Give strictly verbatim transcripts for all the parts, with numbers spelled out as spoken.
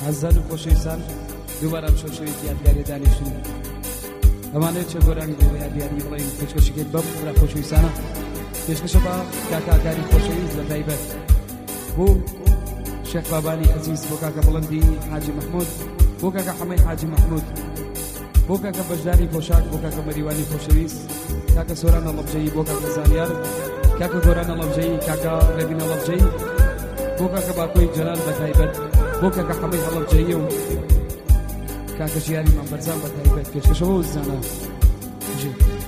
عزیزان و خۆشەویستان دووبارە ئەم شەوشەوێکی یادگاریدانیشن ئەمانەیە چە گۆرانی بۆ یادیاری بڵێن پێشکەشەکەیت بەم برا خۆشەویستانە پێشکەشە بە کاکاکاری خۆشەویست لە تایبەت بۆ شێخ بابانی عەزیز بۆ کاکە بڵندی حاجی محمود بۆ کاکە حەمەی حاجی محمود بۆ کاکە بەشداری پۆشاک بۆ کاکە مەریوانی خۆشەویست کاکە سۆران ئەڵەبجەیی بۆ کاکە زانیار کاکە گۆران ئەڵەبجەیی کاکە ڕێبین ئەڵەبجەیی بۆ کاکە باکۆی جەلال بە تایبەت بۆ کاکە حەمەی هەڵەبجەیی و کاکە ژیانی مەمبەرزان بە تایبەت پێشکەشەوە و زانە جێ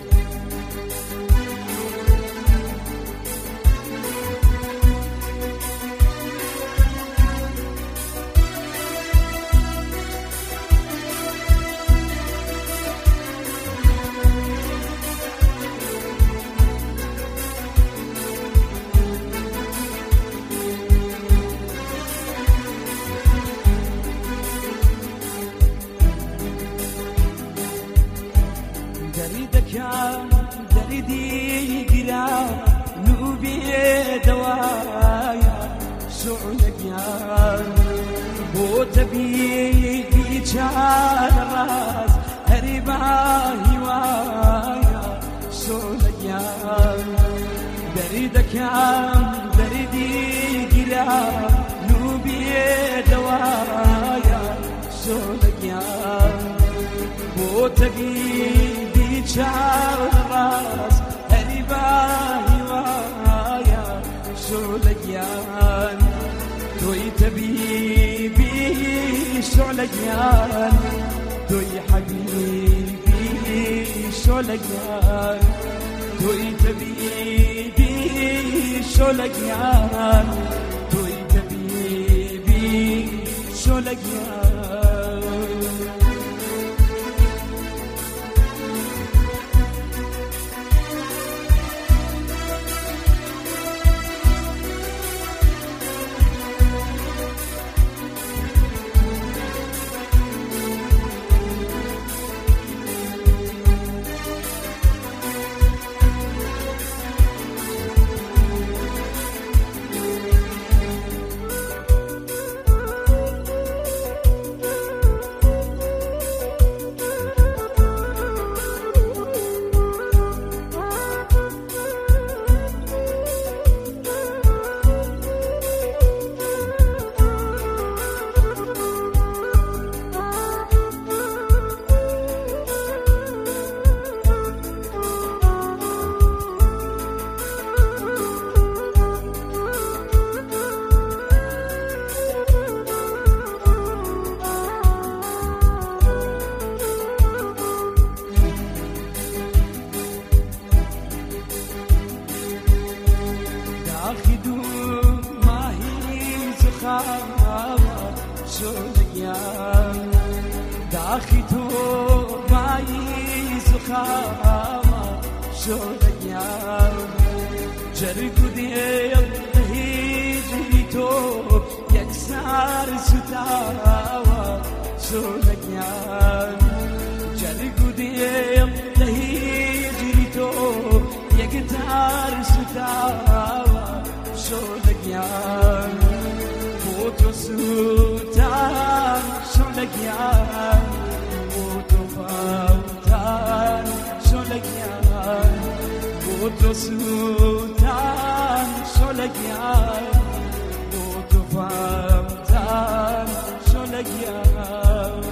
دردي قلا نوبي دوايا شعلك يا بو تبي بيشار راس هربا هوايا شعلك يا دردك يا دردي قلا نوبي دوايا شعلك يا بو تبي شعر الراس هربا هوايا شعلقيان توي تبيبي شعلقيان توي حبيبي شعلقيان توي تبيبي شعلقيان توي تبيبي شعلقيان داخدو ما هي زخاوة شولقيان داخدو ما هي زخاوة شولقيان جرقو ديال هيجريتو يكسر ستاوة شولقيان جرقو ديال هيجريتو يكتر ستاوة شولقيان بوتو سلطان شولقيان بوتو فوتان شولقيان بوتو سلطان شولقيان بوتو فوتان شولقيان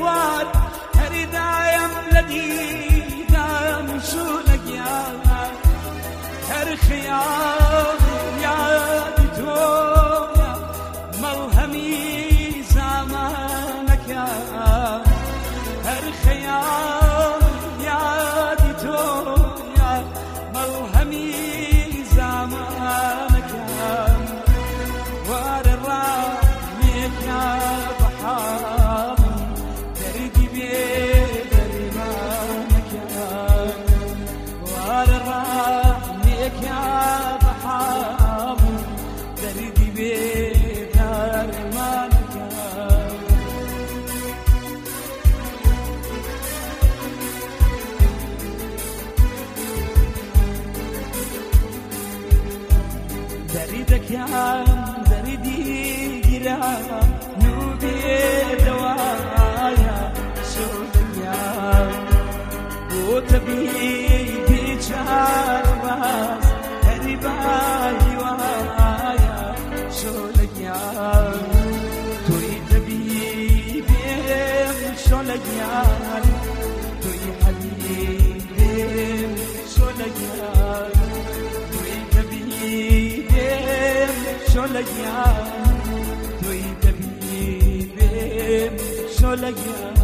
فؤاد هري دايم لدي دايم شو لقيا هر خيال يا دنيا ملهمي زمانك يا هر خيال يا دنيا ملهمي زمانك يا وار الرامك يا بحار دردي بيد رمانك يا وار الرامك يا بحار دردي بيد رمانك يا دردك يا دردي جرا نوبي دوايا شوقيا وتبي بيشار باس هرباي وايا شوقيا توي تبي بيم شوقيا توي حبيبي شوقيا توي تبي شولجيا توي تبيبي شولجيا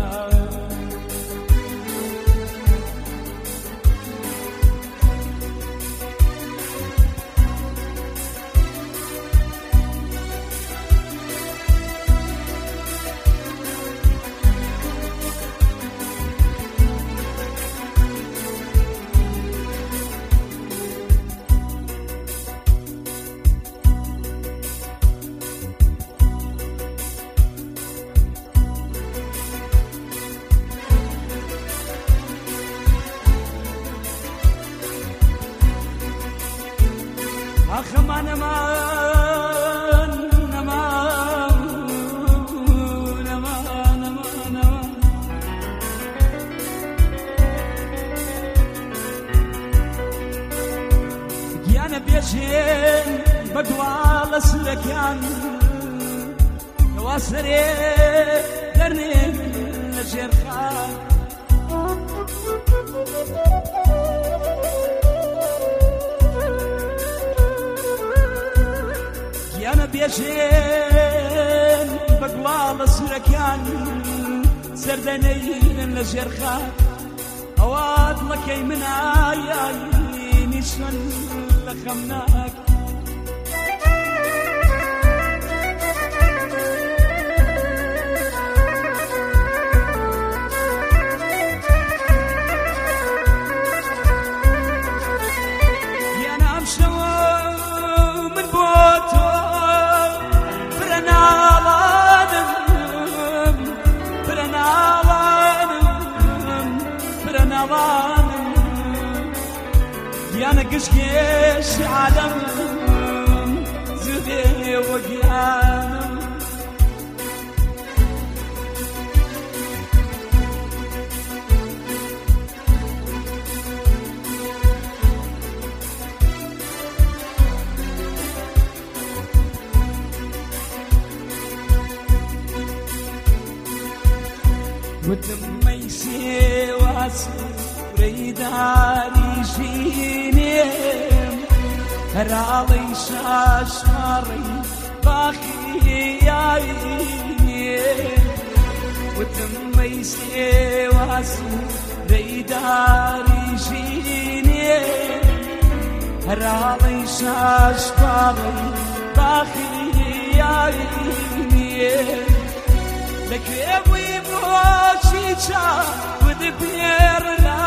أخ ما نمان نمان نمان نمان نمان يانا بيشين بدوال سلكان نواسري درني لجير خان أنا بيجين بقوال سركان سردنين لجرخان أواد لكي من آياني نشن لخمناك يا نام شو من بوتو يانا قشقش عالم زغي وقيانم وتميسي واسي ريداني شينيم هرالي شاشماري باخي يايني وتميسي واسي ريداني شينيم هرالي شاشماري باخي يايني لك يبوي موشيشا ودبيرنا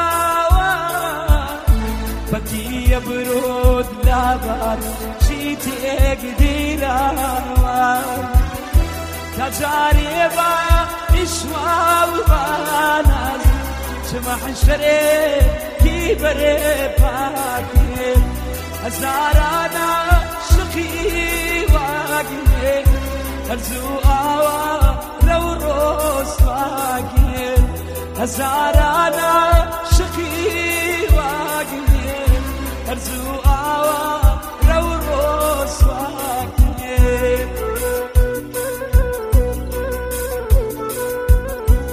بكي برود لابار شيتي قديرا تجاري با إشوال باناز شمح شري كيبري باكي هزارانا شقي واقي هرزو آوا لو روس واقي هزارانا شقي واقي هرزو آوا لو روس واقي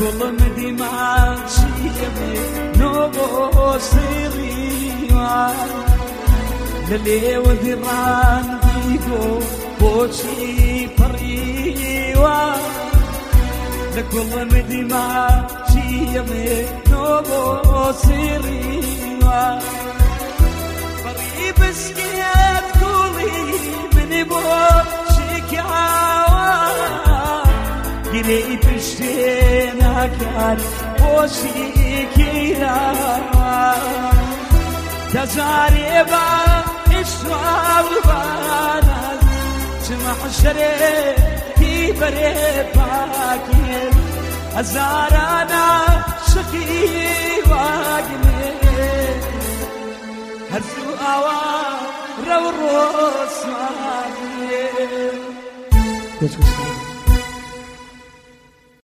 لكل مدمع شيمي نوبو سيريوا للي وذران ديدو بوشي بريوا لكل مدمع شيمي نوبو سيريوا بري بسكيت كولي من بوشي كعوا يلي بشتينا كان بوشي كيرا تزاري با إشوال باناز تمحشري في بري باكين أزارانا شقي واقمي هرزو آوا رو روس واقمي